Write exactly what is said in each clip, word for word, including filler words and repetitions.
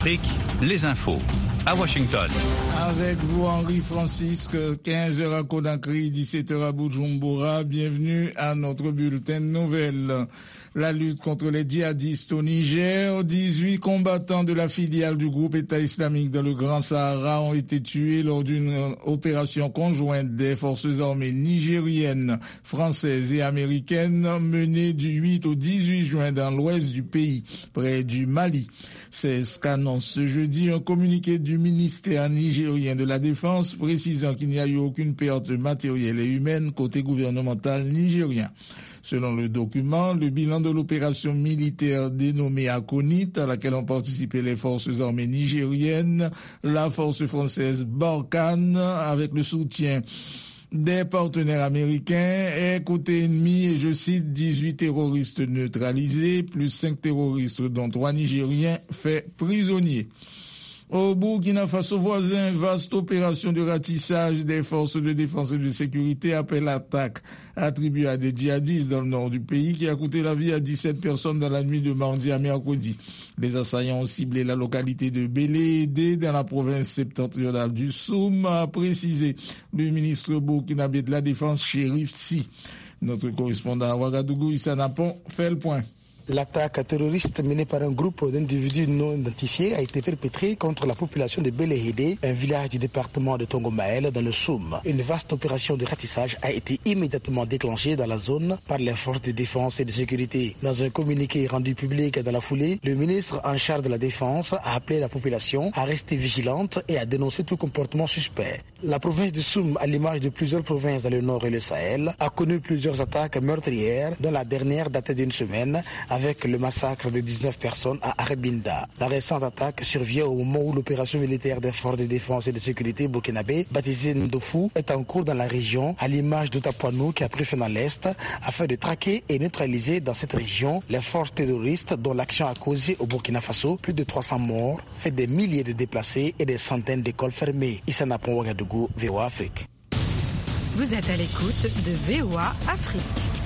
Les infos à Washington. Avec vous, Henri Francisque, quinze heures à Conakry, dix-sept heures à Bujumbura. Bienvenue à notre bulletin de nouvelles. La lutte contre les djihadistes au Niger. dix-huit combattants de la filiale du groupe État islamique dans le Grand Sahara ont été tués lors d'une opération conjointe des forces armées nigériennes, françaises et américaines menée du huit au dix-huit juin dans l'ouest du pays, près du Mali. C'est ce qu'annonce ce jeudi un communiqué du ministère nigérien de la Défense précisant qu'il n'y a eu aucune perte matérielle et humaine côté gouvernemental nigérien. Selon le document, le bilan de l'opération militaire dénommée Akonit, à laquelle ont participé les forces armées nigériennes, la force française Barkhane, avec le soutien des partenaires américains, est côté ennemi et, je cite, dix-huit terroristes neutralisés, plus cinq terroristes dont trois Nigériens faits prisonniers. Au Burkina Faso voisin, vaste opération de ratissage des forces de défense et de sécurité après l'attaque attribuée à des djihadistes dans le nord du pays qui a coûté la vie à dix-sept personnes dans la nuit de mardi à mercredi. Les assaillants ont ciblé la localité de Bélédé dans la province septentrionale du Soum, a précisé le ministre burkinabé de la Défense, Chérif Si. Notre correspondant à Ouagadougou, Issa Napon, fait le point. L'attaque terroriste menée par un groupe d'individus non identifiés a été perpétrée contre la population de Bélédé, un village du département de Tongomaël dans le Soum. Une vaste opération de ratissage a été immédiatement déclenchée dans la zone par les forces de défense et de sécurité. Dans un communiqué rendu public dans la foulée, le ministre en charge de la Défense a appelé la population à rester vigilante et à dénoncer tout comportement suspect. La province du Soum, à l'image de plusieurs provinces dans le nord et le Sahel, a connu plusieurs attaques meurtrières, dont la dernière datait d'une semaine, avec le massacre de dix-neuf personnes à Arbinda. La récente attaque survient au moment où l'opération militaire des forces de défense et de sécurité burkinabé, baptisée Ndofu, est en cours dans la région, à l'image d'Otapoinou qui a pris fin dans l'Est, afin de traquer et neutraliser dans cette région les forces terroristes dont l'action a causé au Burkina Faso plus de trois cents morts, fait des milliers de déplacés et des centaines d'écoles fermées. Issa Napon, Ouagadougou, V O A Afrique. Vous êtes à l'écoute de V O A Afrique.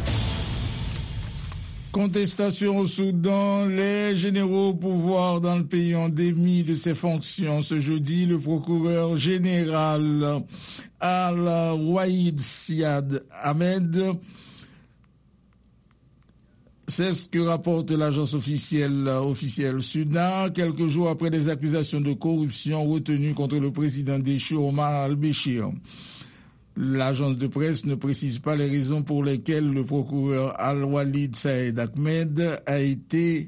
Contestation au Soudan, les généraux au pouvoir dans le pays ont démis de ses fonctions. Ce jeudi, le procureur général Al-Waïd Siad Ahmed, c'est ce que rapporte l'agence officielle, officielle SUNA, quelques jours après des accusations de corruption retenues contre le président déchu Omar al-Béchir. L'agence de presse ne précise pas les raisons pour lesquelles le procureur Al-Walid Saïd Ahmed a été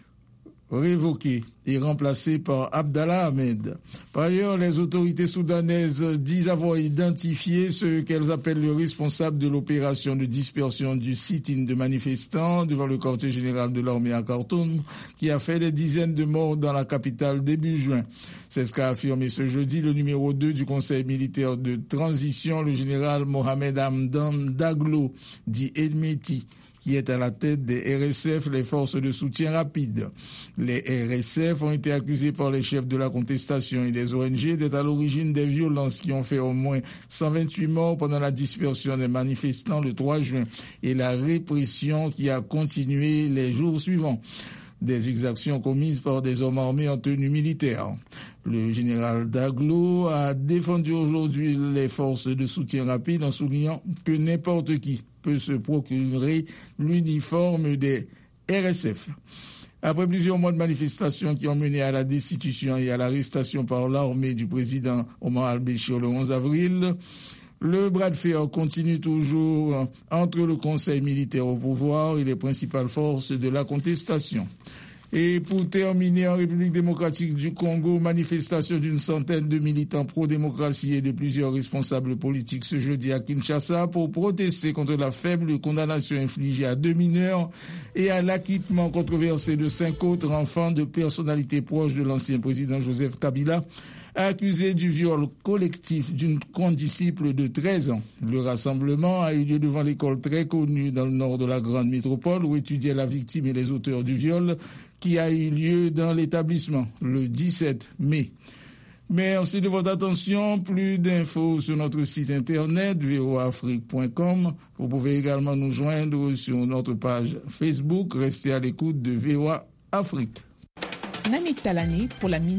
révoqué et remplacé par Abdallah Ahmed. Par ailleurs, les autorités soudanaises disent avoir identifié ce qu'elles appellent le responsable de l'opération de dispersion du sit-in de manifestants devant le quartier général de l'armée à Khartoum, qui a fait des dizaines de morts dans la capitale début juin. C'est ce qu'a affirmé ce jeudi le numéro deux du Conseil militaire de transition, le général Mohamed Hamdan Daglo, dit Elmeti, qui est à la tête des R S F, les forces de soutien rapide. Les R S F ont été accusés par les chefs de la contestation et des O N G d'être à l'origine des violences qui ont fait au moins cent vingt-huit morts pendant la dispersion des manifestants le trois juin et la répression qui a continué les jours suivants. Des exactions commises par des hommes armés en tenue militaire. Le général Daglo a défendu aujourd'hui les forces de soutien rapide en soulignant que n'importe qui peut se procurer l'uniforme des R S F. Après plusieurs mois de manifestations qui ont mené à la destitution et à l'arrestation par l'armée du président Omar al-Béchir le onze avril, le bras de fer continue toujours entre le Conseil militaire au pouvoir et les principales forces de la contestation. Et pour terminer, en République démocratique du Congo, manifestation d'une centaine de militants pro-démocratie et de plusieurs responsables politiques ce jeudi à Kinshasa pour protester contre la faible condamnation infligée à deux mineurs et à l'acquittement controversé de cinq autres enfants de personnalités proches de l'ancien président Joseph Kabila, accusé du viol collectif d'une condisciple de treize ans. Le rassemblement a eu lieu devant l'école très connue dans le nord de la grande métropole où étudiaient la victime et les auteurs du viol qui a eu lieu dans l'établissement le dix-sept mai. Merci de votre attention. Plus d'infos sur notre site internet v o a afrique point com. Vous pouvez également nous joindre sur notre page Facebook. Restez à l'écoute de V O A Afrique. Nani Talani pour la